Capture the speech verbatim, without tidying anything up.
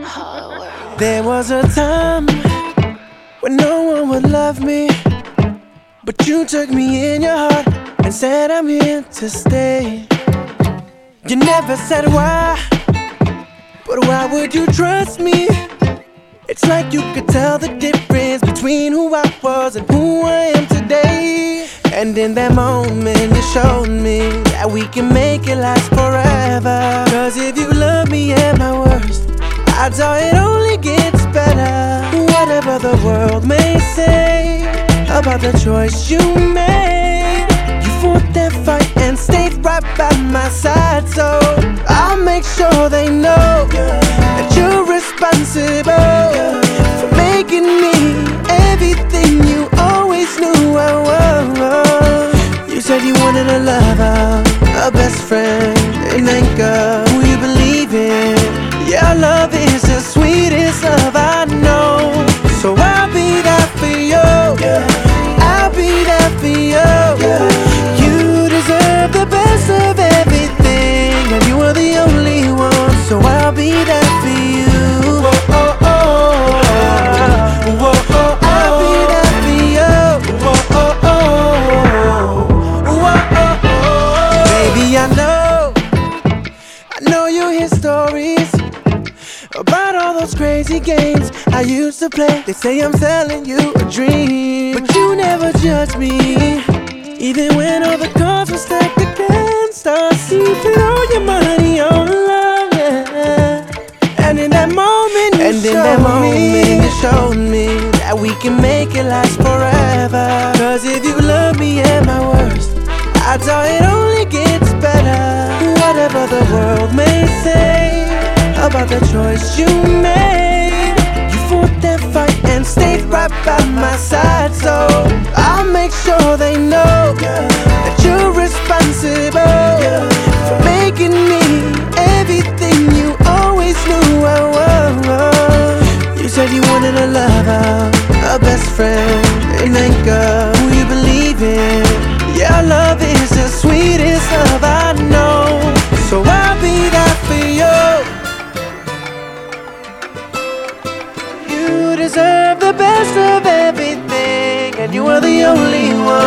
There was a time when no one would love me, but you took me in your heart and said I'm here to stay. You never said why, but why would you trust me? It's like you could tell the difference between who I was and who I am today. And in that moment you showed me that we can make it last forever. Cause if you love me at my worst, odds are it only gets better. Whatever the world may say about the choice you made, you fought that fight and stayed right by my side. So I'll make sure they know that you're responsible for making me everything you always knew I was. You said you wanted a lover, a best friend, an anchor who you believe in. Your love is the sweetest love I know. So I'll be there for you, I'll be there for you. You deserve the best of everything, and you are the only one. So I'll be there for you. Oh, oh, oh. Oh, oh, I'll be there for you. Oh, oh, oh. Oh, oh, oh. Baby, I know, I know you hear stories about all those crazy games I used to play. They say I'm selling you a dream, but you never judged me. Even when all the cards were stacked against us, you put all your money on love, yeah. And in that moment you, and in that moment me, you showed me that we can make it last forever. Cause if you love me at my worst, odds are it only gets better. Whatever the world may say about the choice you made, you fought that fight and stayed right by my side. So I'll make sure they know that you're responsible for making me everything you always knew I was. You said you wanted a lover, a best friend, an anchor who you believe in. Your love is the sweetest love I know. So I'll be there for you. You deserve the best of everything, and you are the only one.